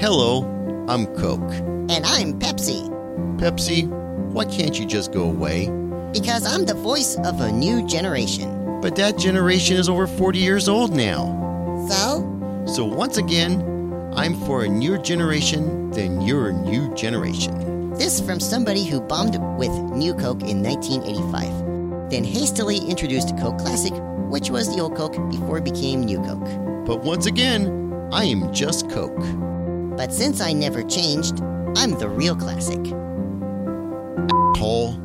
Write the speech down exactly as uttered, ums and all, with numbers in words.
Hello, I'm Coke. And I'm Pepsi. Pepsi, why can't you just go away? Because I'm the voice of a new generation. But that generation is over forty years old now. So? So once again, I'm for a newer generation than your new generation. This from somebody who bombed with New Coke in nineteen eighty-five, then hastily introduced Coke Classic, which was the old Coke before it became New Coke. But once again, I am just Coke. But since I never changed, I'm the real classic. Hole.